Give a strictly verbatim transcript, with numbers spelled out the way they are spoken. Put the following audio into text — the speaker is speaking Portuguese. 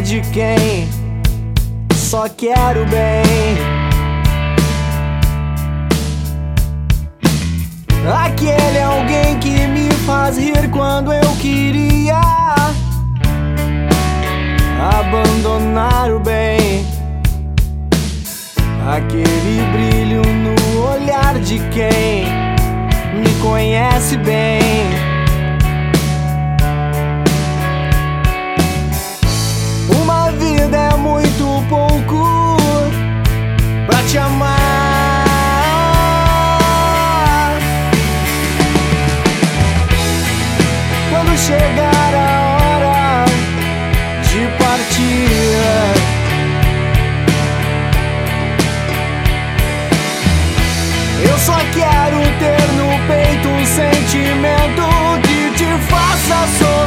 de quem só quer o bem. Aquele alguém que me faz rir quando eu queria abandonar o bem. Aquele brilho no olhar de quem me conhece bem. Uma vida é muito pouco pra te amar. Quando chegar a hora de partir, eu só quero ter no peito um sentimento que te faça sorrir.